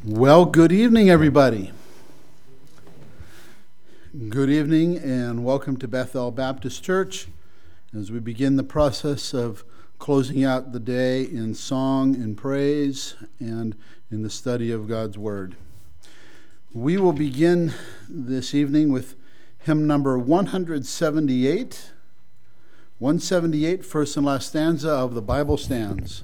Well, good evening, everybody. Good evening and welcome to Bethel Baptist Church as we begin the process of closing out the day in song and praise and in the study of God's Word. We will begin this evening with hymn number 178. 178, first and last stanza of the Bible Stands.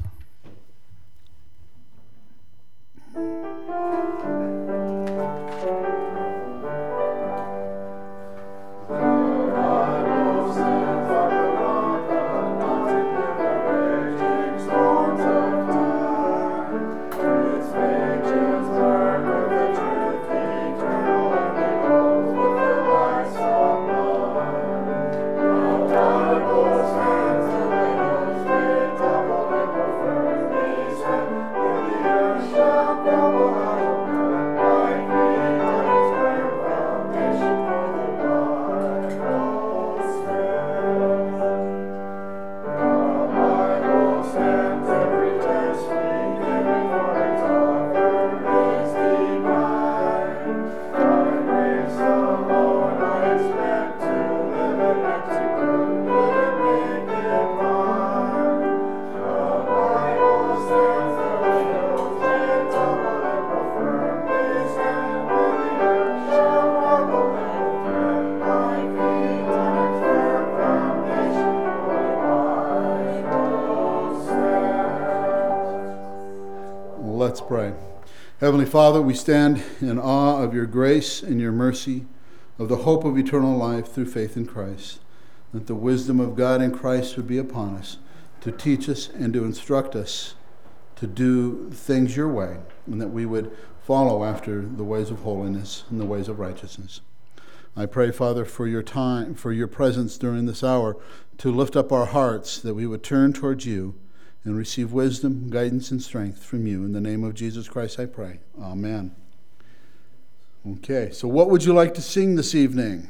Let's pray. Heavenly Father, we stand in awe of your grace and your mercy, of the hope of eternal life through faith in Christ, that the wisdom of God in Christ would be upon us, to teach us and to instruct us to do things your way, and that we would follow after the ways of holiness and the ways of righteousness. I pray, Father, for your time, for your presence during this hour, to lift up our hearts, that we would turn towards you and receive wisdom, guidance, and strength from you. In the name of Jesus Christ I pray. Amen. Okay, so what would you like to sing this evening?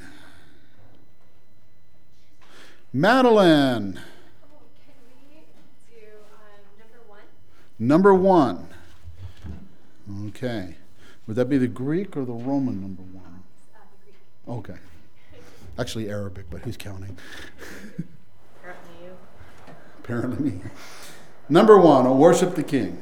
Madeline. Can we do Number one. Okay. Would that be the Greek or the Roman number one? The Greek. Okay. Actually Arabic, but who's counting? Apparently you. Apparently me. Number one, O Worship the King.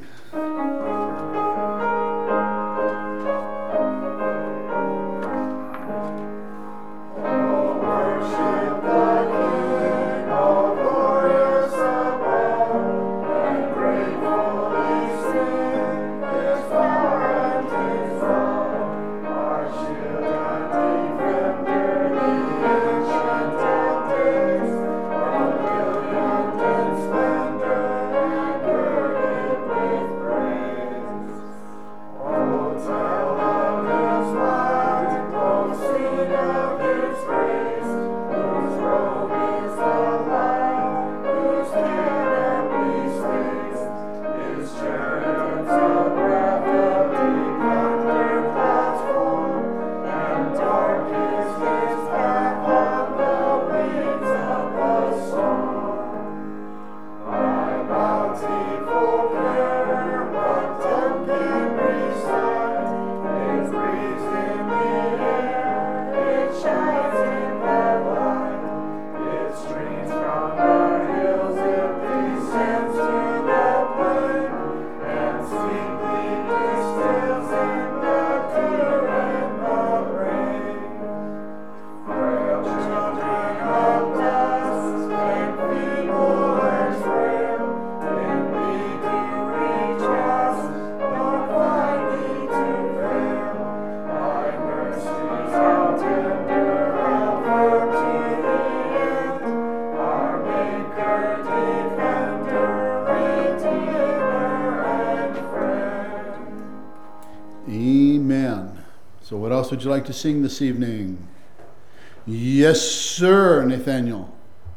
Amen. So what else would you like to sing this evening? Yes, sir, Nathaniel.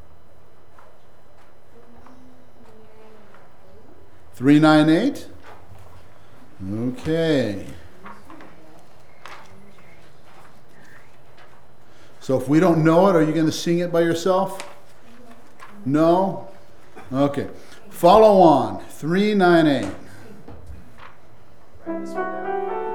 398? Okay. So if we don't know it, are you going to sing it by yourself? No? Okay. Follow on. 398. Write this one down.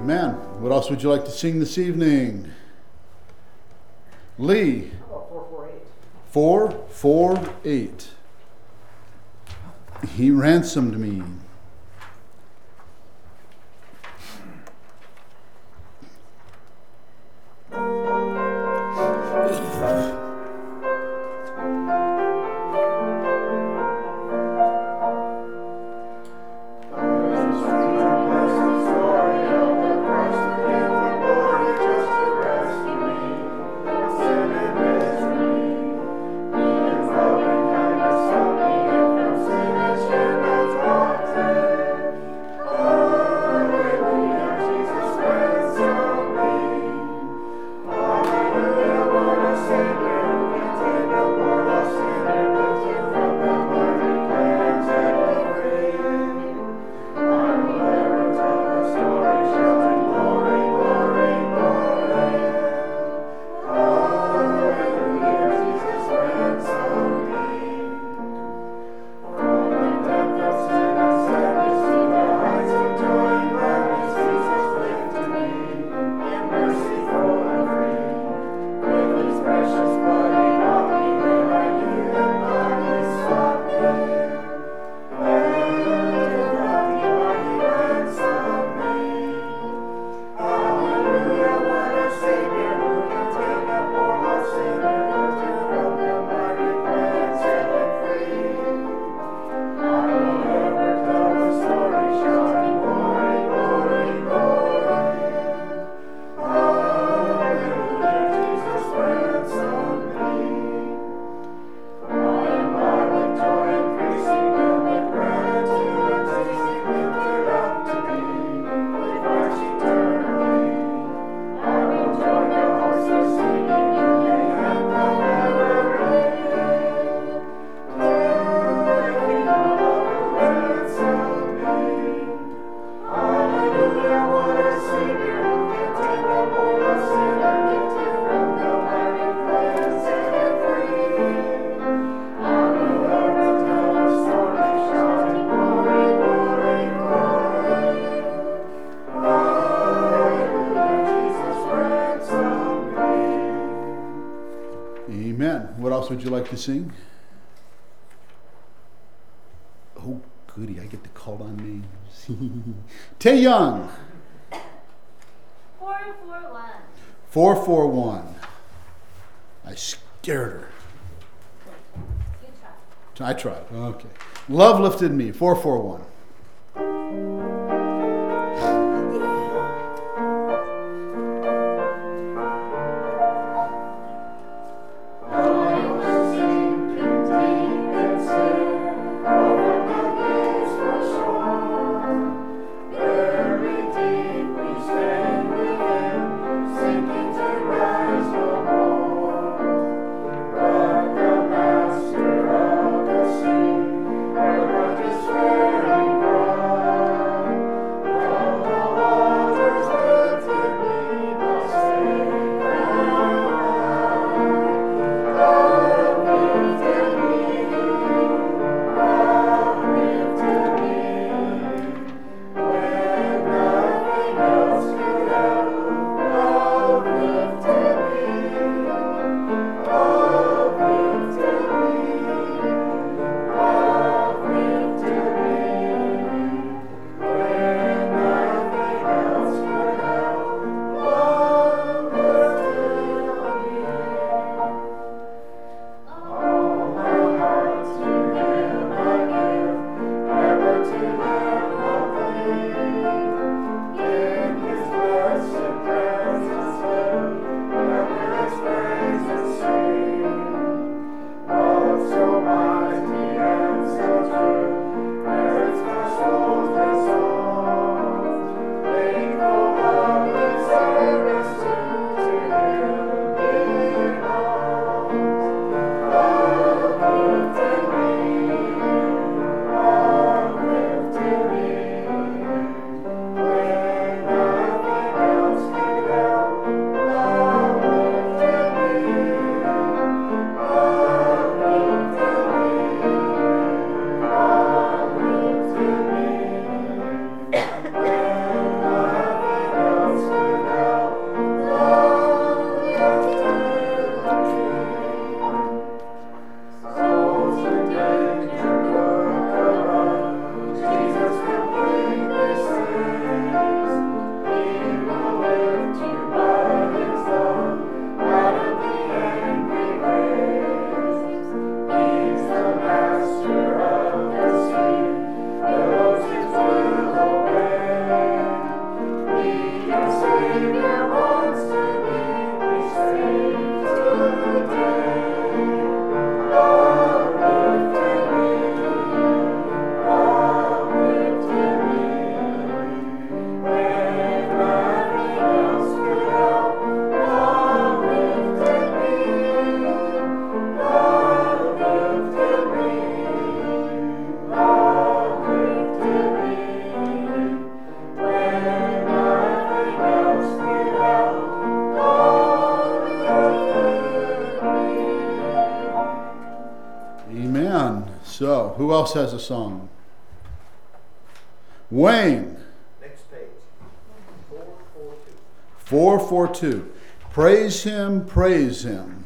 Amen. What else would you like to sing this evening? Lee. How about 448? 448. He ransomed me. Would you like to sing? Oh, goody, I get to call on names. Tae Young. 441. 441. I scared her. You try. I tried. Okay. Love Lifted Me. 441. Master of the sea, ever just swearing cross. So, who else has a song? Wayne. Next page. 442. 442. Praise him, praise him.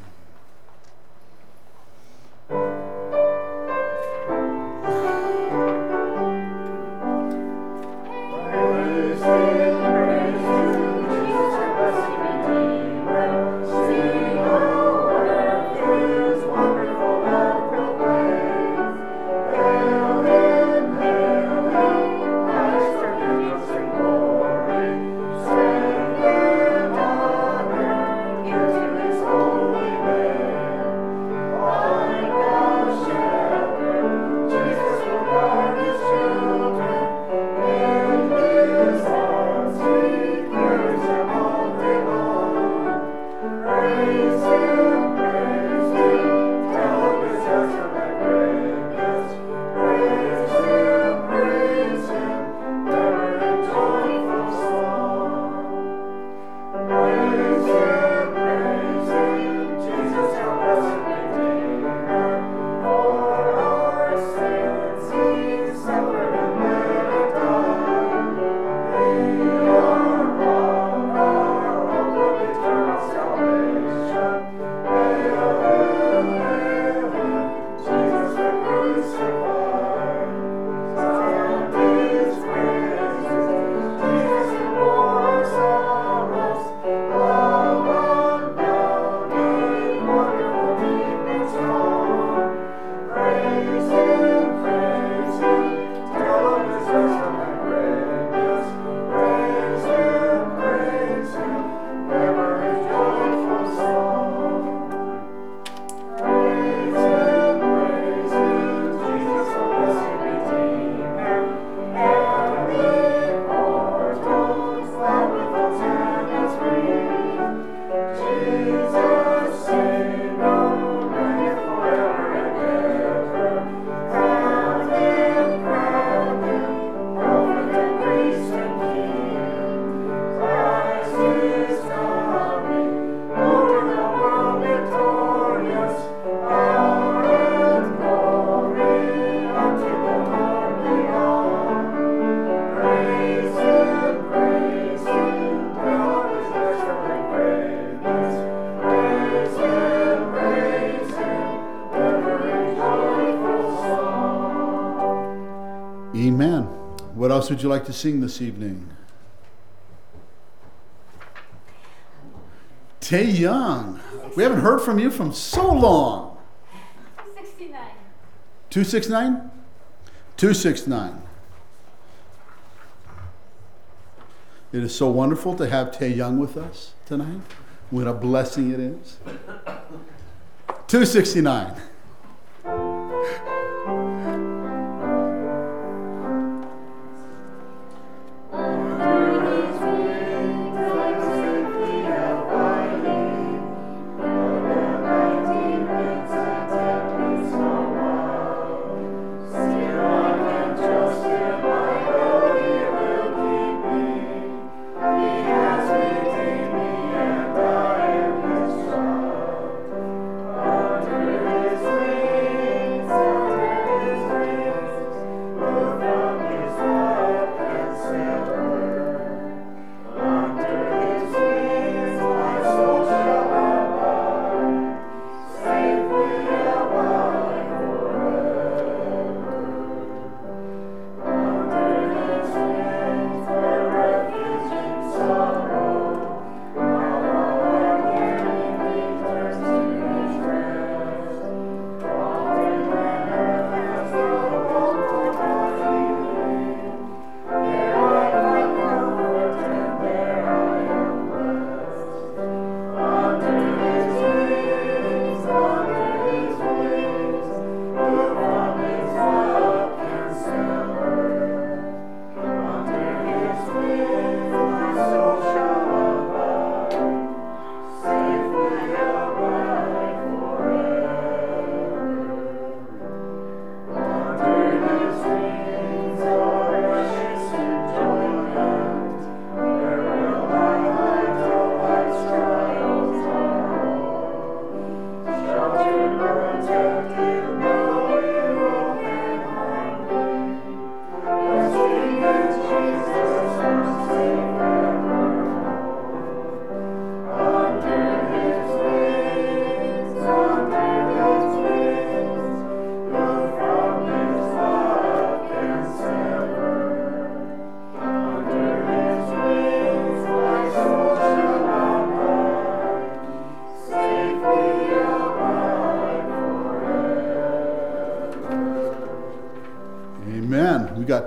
Amen. What else would you like to sing this evening? Tae Young. We haven't heard from you from so long. 69. 269? 269. It is so wonderful to have Tae Young with us tonight. What a blessing it is. 269. Under his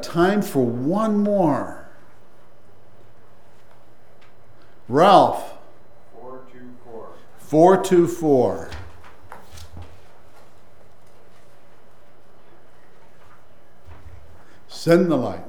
got time for one more. Ralph. 424. 424. Send the light.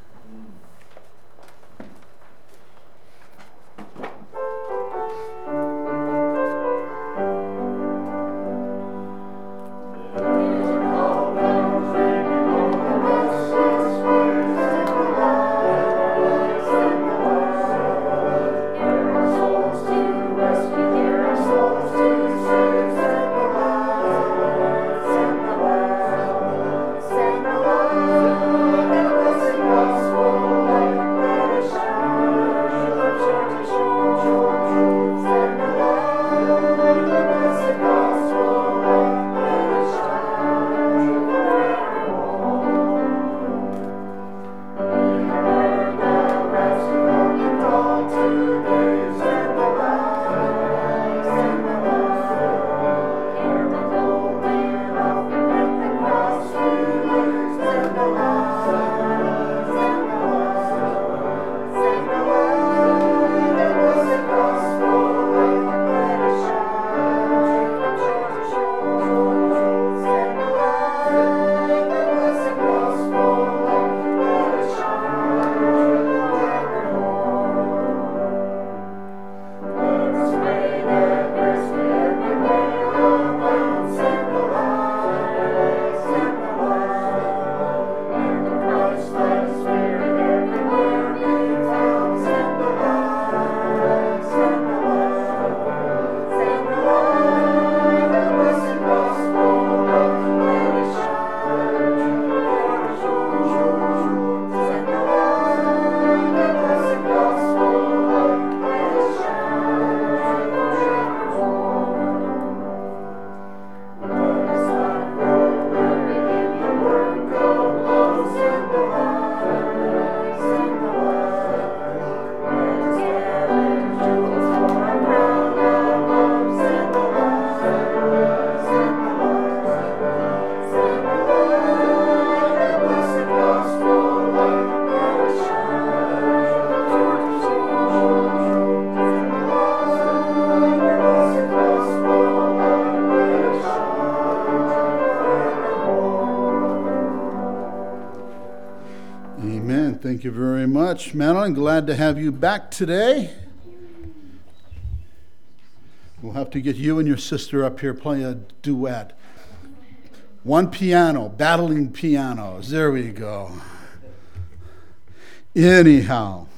Amen. Thank you very much, Madeline. Glad to have you back today. We'll have to get you and your sister up here playing a duet. One piano, battling pianos. There we go. Anyhow,